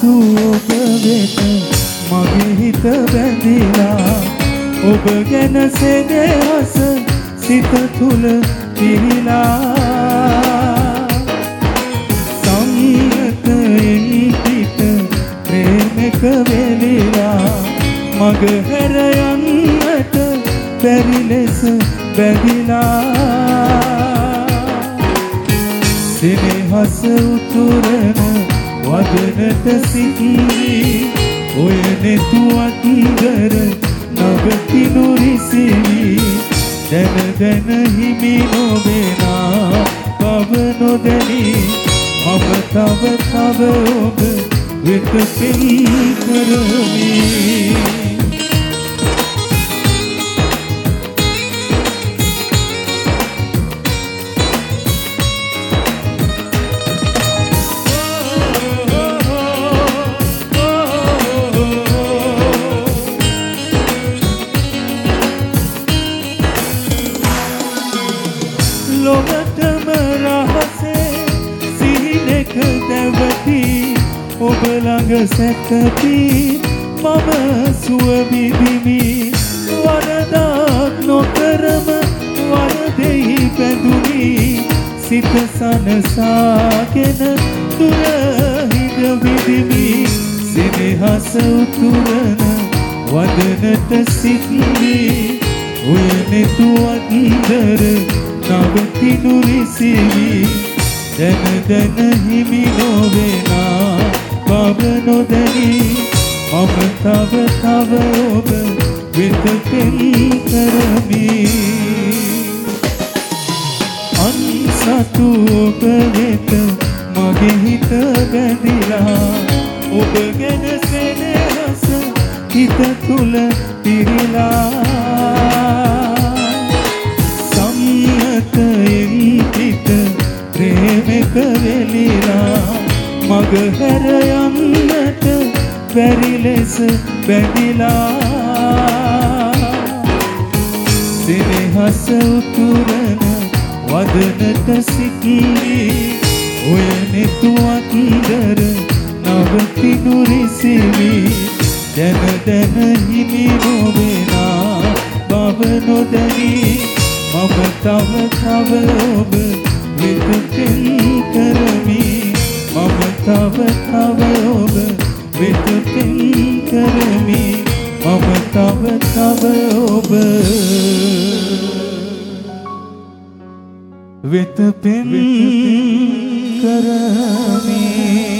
සතු ඔබ වෙත මගේ හිත බැඳිලා ඔබ ගැන සෙනෙහස සිත තුල පිරීලා සංයතයෙන් පිට ප්‍රේමක වෙලිලා මග හැර යන්නට බැරි ලෙස බැඳිලා සෙනෙහස උතුරන වදනට සිටී ඔය නෙතුවත් දර නවතිනු රිසිවි දැන දැන හිමි නොවෙනා බව නොදැනී මම තව තව ඔබ වෙත පෙනී කරමි ලොවටම රහසේ සිහිනෙක දැවති ඔබ ළඟ සැතපි මම සුව විඳිමි වරදක් නොකරම වරදෙහි බැඳුනි සිත සනසාගෙන දුර හිඳ විඳිමි සෙනෙහස උතුරන වදනට සිටි ඔය නෙතුවත් දර නවතිනු රිසිවි දැන දැන හිමි නොවෙනා බව නොදැනී මම තව තව ඔබ වෙත පෙනී කරමි අන්සතු ඔබ වෙත මගේ හිත බැඳිලා ඔබ ගැන සෙනෙහස හිත තුල පිරීලා සංයතයෙන් පිට ප්‍රේමක වෙලිලා මග හැර යන්නට බැරි ලෙස බැඳිලා සෙනෙහස උතුරන වදනට සිටී ඔය නෙතුවත් දර නවතිනු රිසිවි දැන දැන හිමි නොවෙනා බව නොදැනී මම තව තව ඔබ වෙත පෙනී කරමි මම තව තව ඔබ වෙත පෙනී කරමි මම තව තව ඔබ වෙත පෙනී කරමි